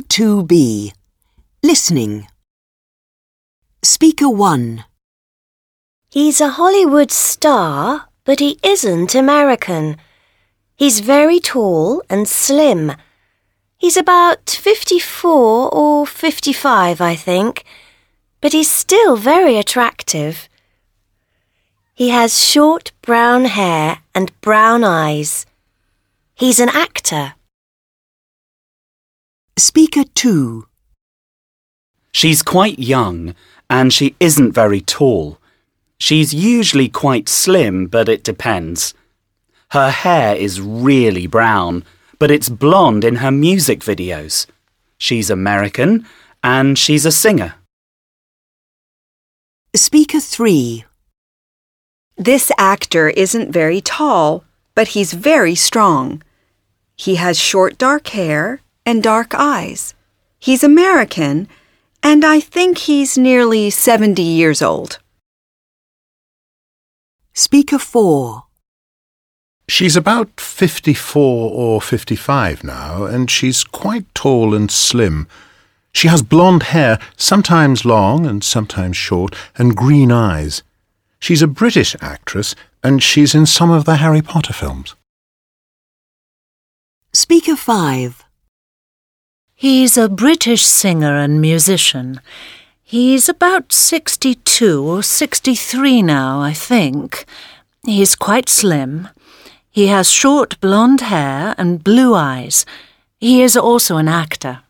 2B. Listening. Speaker 1. He's a Hollywood star, but he isn't American. He's very tall and slim. He's about 54 or 55, I think, but he's still very attractive. He has short brown hair and brown eyes. He's an actor. Speaker 2. She's quite young and she isn't very tall. She's usually quite slim, but it depends. Her hair is really brown, but it's blonde in her music videos. She's American and she's a singer. Speaker 3. This actor isn't very tall, but he's very strong. He has short dark hair and dark eyes. He's American, and I think he's nearly 70 years old. Speaker 4. She's about 54 or 55 now, and she's quite tall and slim. She has blonde hair, sometimes long and sometimes short, and green eyes. She's a British actress, and she's in some of the Harry Potter films. Speaker 5. He's a British singer and musician. He's about 62 or 63 now, I think. He's quite slim. He has short blonde hair and blue eyes. He is also an actor.